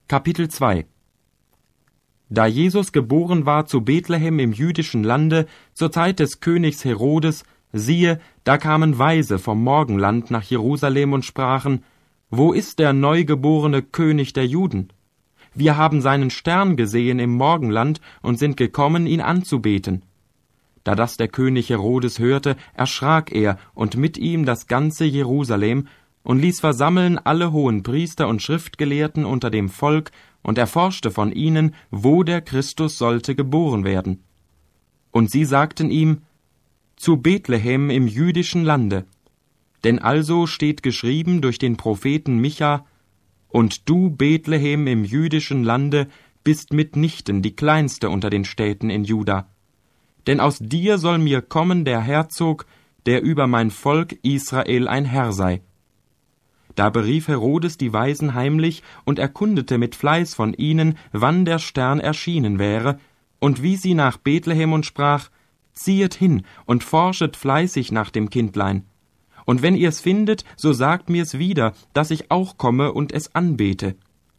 Kapitel 2 Da Jesus geboren war zu Bethlehem im jüdischen Lande, zur Zeit des Königs Herodes, siehe, da kamen Weise vom Morgenland nach Jerusalem und sprachen: Wo ist der neugeborene König der Juden? Wir haben seinen Stern gesehen im Morgenland und sind gekommen, ihn anzubeten. Da das der König Herodes hörte, erschrak er und mit ihm das ganze Jerusalem und ließ versammeln alle Hohenpriester und Schriftgelehrten unter dem Volk und erforschte von ihnen, wo der Christus sollte geboren werden. Und sie sagten ihm: Zu Bethlehem im jüdischen Lande. Denn also steht geschrieben durch den Propheten Micha: Und du, Bethlehem im jüdischen Lande, bist mitnichten die kleinste unter den Städten in Juda. Denn aus dir soll mir kommen der Herzog, der über mein Volk Israel ein Herr sei. Da berief Herodes die Weisen heimlich und erkundete mit Fleiß von ihnen, wann der Stern erschienen wäre, und wies sie nach Bethlehem und sprach: Ziehet hin und forschet fleißig nach dem Kindlein. Und wenn ihr's findet, so sagt mir's wieder, dass ich auch komme und es anbete.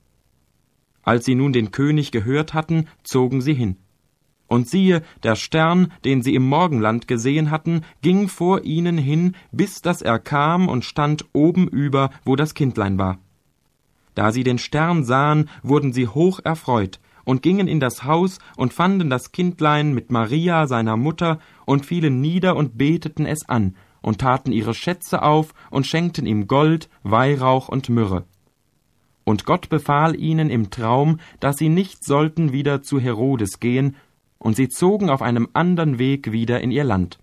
Als sie nun den König gehört hatten, zogen sie hin. Und siehe, der Stern, den sie im Morgenland gesehen hatten, ging vor ihnen hin, bis dass er kam und stand oben über, wo das Kindlein war. Da sie den Stern sahen, wurden sie hoch erfreut und gingen in das Haus und fanden das Kindlein mit Maria, seiner Mutter, und fielen nieder und beteten es an und taten ihre Schätze auf und schenkten ihm Gold, Weihrauch und Myrrhe. Und Gott befahl ihnen im Traum, dass sie nicht sollten wieder zu Herodes gehen, und sie zogen auf einem andern Weg wieder in ihr Land.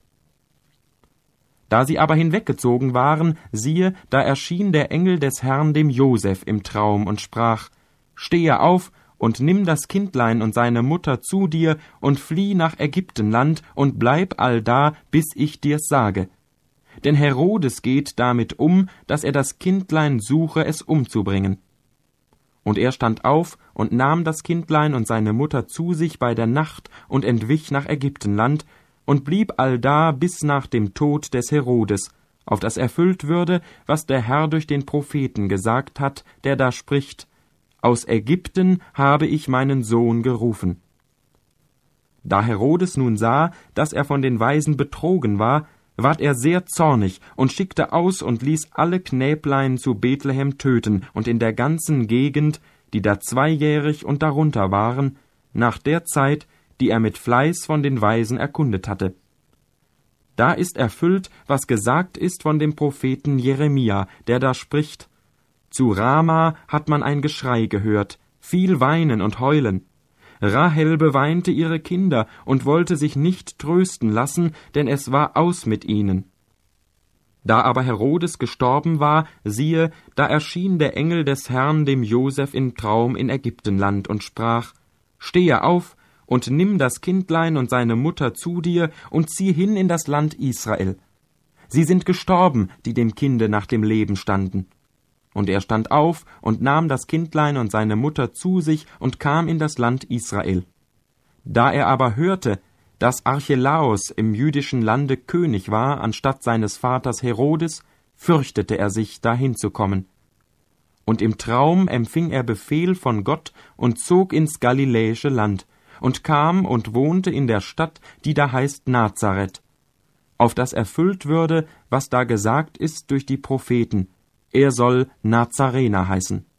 Da sie aber hinweggezogen waren, siehe, da erschien der Engel des Herrn dem Joseph im Traum und sprach: Stehe auf und nimm das Kindlein und seine Mutter zu dir und flieh nach Ägyptenland und bleib allda, bis ich dir's sage. Denn Herodes geht damit um, dass er das Kindlein suche, es umzubringen. Und er stand auf und nahm das Kindlein und seine Mutter zu sich bei der Nacht und entwich nach Ägyptenland und blieb allda bis nach dem Tod des Herodes, auf das erfüllt würde, was der Herr durch den Propheten gesagt hat, der da spricht: Aus Ägypten habe ich meinen Sohn gerufen. Da Herodes nun sah, dass er von den Weisen betrogen war, ward er sehr zornig und schickte aus und ließ alle Knäblein zu Bethlehem töten und in der ganzen Gegend, die da 2jährig und darunter waren, nach der Zeit, die er mit Fleiß von den Weisen erkundet hatte. Da ist erfüllt, was gesagt ist von dem Propheten Jeremia, der da spricht: Zu Rama hat man ein Geschrei gehört, viel Weinen und Heulen. Rahel beweinte ihre Kinder und wollte sich nicht trösten lassen, denn es war aus mit ihnen. Da aber Herodes gestorben war, siehe, da erschien der Engel des Herrn dem Joseph im Traum in Ägyptenland und sprach: Stehe auf und nimm das Kindlein und seine Mutter zu dir und zieh hin in das Land Israel. Sie sind gestorben, die dem Kinde nach dem Leben standen. Und er stand auf und nahm das Kindlein und seine Mutter zu sich und kam in das Land Israel. Da er aber hörte, dass Archelaos im jüdischen Lande König war, anstatt seines Vaters Herodes, fürchtete er sich, dahin zu kommen. Und im Traum empfing er Befehl von Gott und zog ins galiläische Land und kam und wohnte in der Stadt, die da heißt Nazareth, auf das erfüllt würde, was da gesagt ist durch die Propheten: Er soll Nazarener heißen.